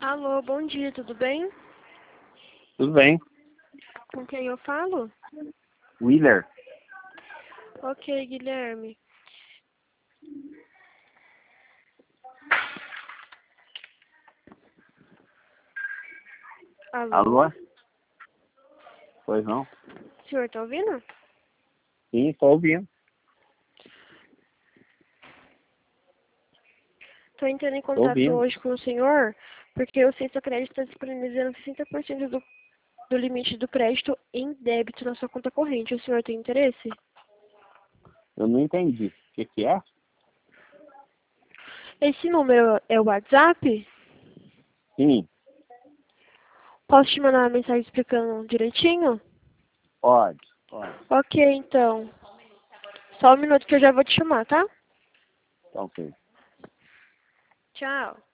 Alô, bom dia, tudo bem? Tudo bem. Com quem eu falo? Wheeler. Ok, Guilherme. Alô? Alô? Pois não? O senhor tá ouvindo? Sim, estou ouvindo. Tô entrando em Estou contato ouvindo. hoje com o senhor porque o Centro Crédito está disponibilizando 60% do limite do crédito em débito na sua conta corrente. O senhor tem interesse? Eu não entendi. O que é? Esse número é o WhatsApp? Sim, Posso te mandar uma mensagem explicando direitinho? pode. Pode. Ok, então. Só um minuto que eu já vou te chamar, tá? Tá ok. Tchau.